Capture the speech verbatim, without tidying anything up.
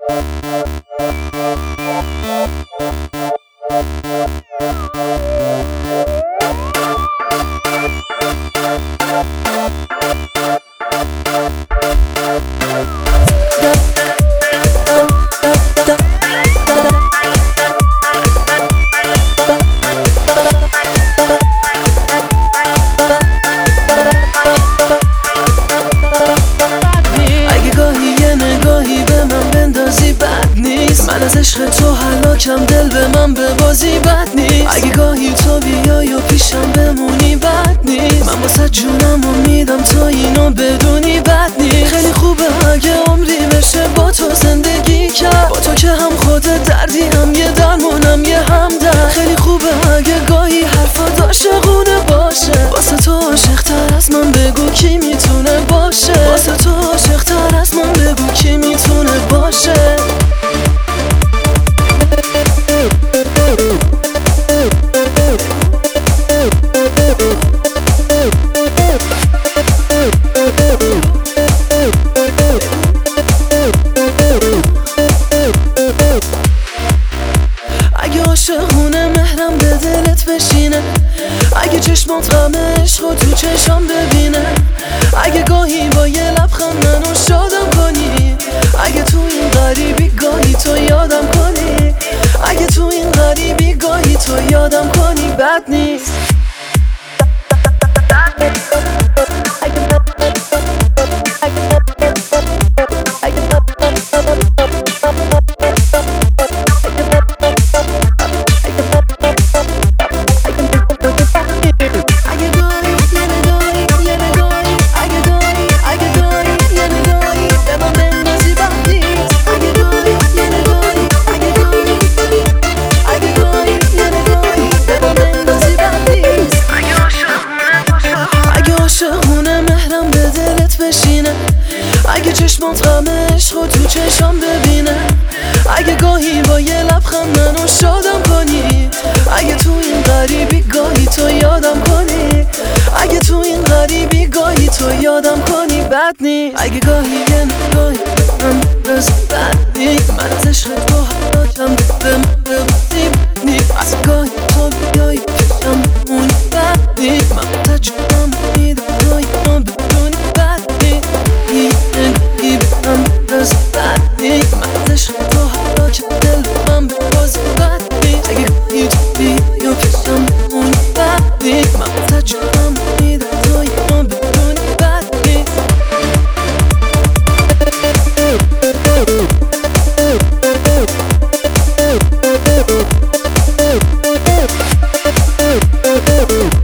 من از عشق تو هلاکم، دل به من به بازی بد نیست. اگه گاهی تو بیای و پیشم بمونی بد نیست. من واسه جونم و میدم تا اینو بدونی بد نیست. خیلی خوبه اگه عمری بشه با تو زندگی کرد، با تو که هم خودت دردی هم یه درمونم یه همدرد. خیلی خوبه اگه گاهی حرفات عاشقونه باشه. واسه تو عاشق‌تر از من بگو کی میتونه باشه. واسه تو عاشق‌تر از من بگو کی میتونه باشه. اگه عاشقونه مهرم به دلت بشینه، اگه چشمات غم عشق و تو چشم ببینه، اگه گاهی با یه لبخند منو شادم کنی، اگه تو این غریبی گاهی تو یادم کنی، اگه تو این غریبی گاهی تو یادم کنی بد نیست. اگه چشمات غم عشق و تو چشم ببینه، اگه گاهی با یه لبخند منو شادم کنی، اگه تو این غریبی گاهی تو یادم کنی، اگه تو این غریبی گاهی تو یادم کنی بد نیست. اگه گاهی یه نگاهی من بز بد نیست. من از عشق تو هلاکم، به من ببازی بد نیست. از گاهی تو بیایی پیشم مونی بد نیست. من تا جونم میدم تو اینو بدونی بد نیست. این من بز بد نیست. من از عشق تو هلاکم، دل من به بازی بد نیست. اگه گاهی تو بیایی پیشم مونی بد نیست. من تا جونم میدم تو اینو بدونی بد نیست. Hey, hey, hey, hey, hey.